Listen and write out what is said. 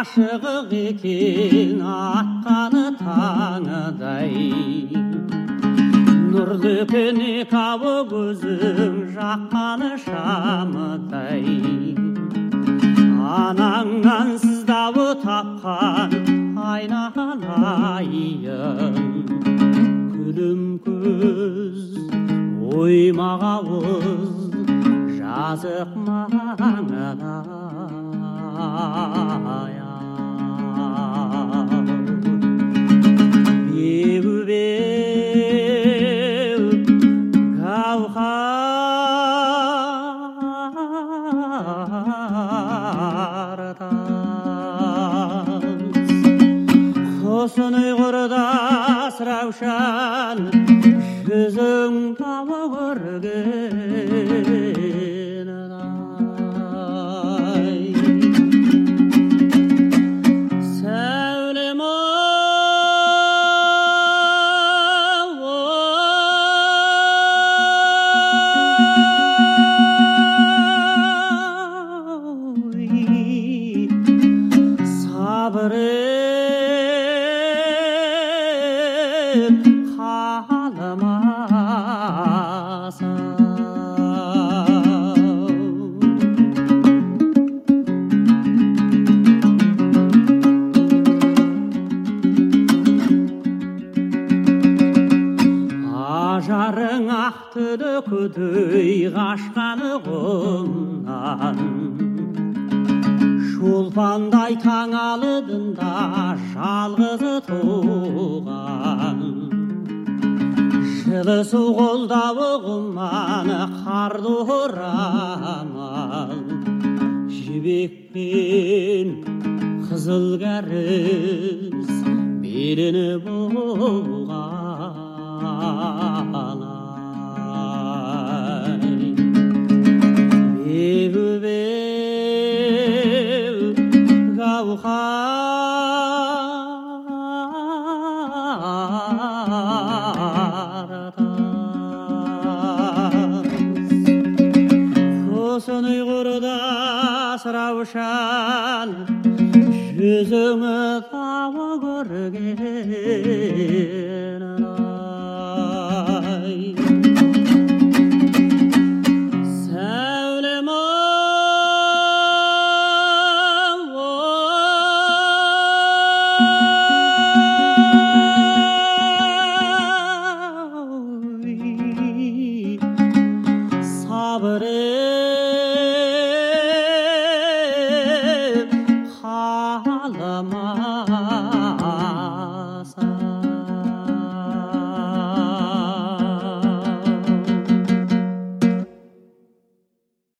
ғашығы екен атқаны таңыдай, нұрлы екен екеуі көзің жаққаны шамыдай. Анаңнан сыздауы тапқан айналайын, күлім көз оймақ ауыз жазық маңынай. Беу-беу гауһартас, құсын ұйғырдас раушан, жүзің тауы көрген ай. Сәулем ой, сабыр ет қаламасам. Ажарың ақтыды күдей қашқаны құмнан, шолпандай таң алыдында жалғызы туған. Жылы су қолдауы құманы қарды орамал, жібекпен қызыл кәріс беліні буған. Беу-беу гауһартас, құсын ұйғырдас раушан, жүзіңі тауы көрген ай. Сәулем ой, сабыр